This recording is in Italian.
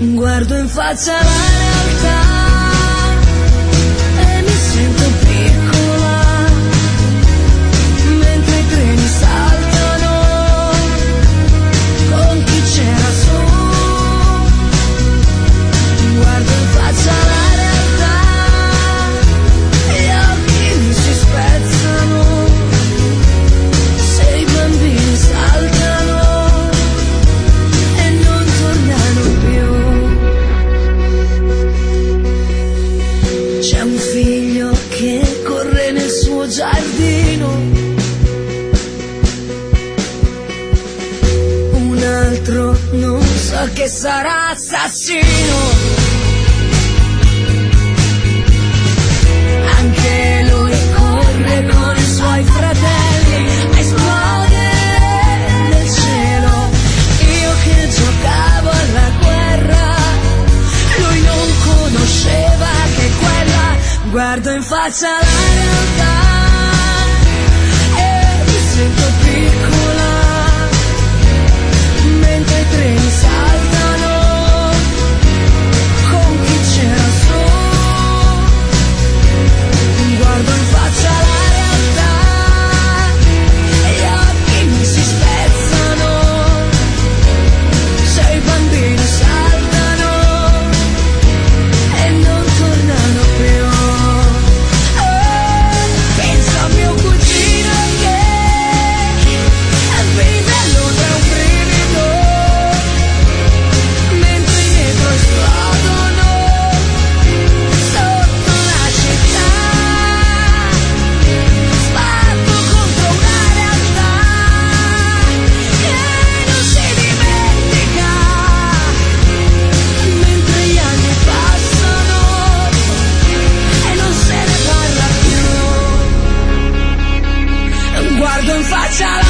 Guardo in faccia la realtà e mi sento piccola, mentre i treni saltano con chi c'era su. Guardo in faccia la realtà, gli occhi mi si spezzano, se i bambini saltano e non tornano più. C'è un figlio che corre nel suo giardino, un altro non so che sarà assassino. Anche lui corre con i suoi fratelli a esplodere nel cielo. Io che giocavo alla guerra, lui non conosceva che quella. Guardo in faccia la realtà e mi sento piccola, mentre i treni saltano con chi c'era su. Guardo in faccia la realtà e gli occhi mi si spezzano, se i bambini saltano e non tornano più. Penso a mio cugino che vive a Londra un brivido, mentre i metro esplodono sotto la città. Sbatto contro una realtà che non si dimentica, mentre gli anni passano e non se ne parla più. Guardo in faccia la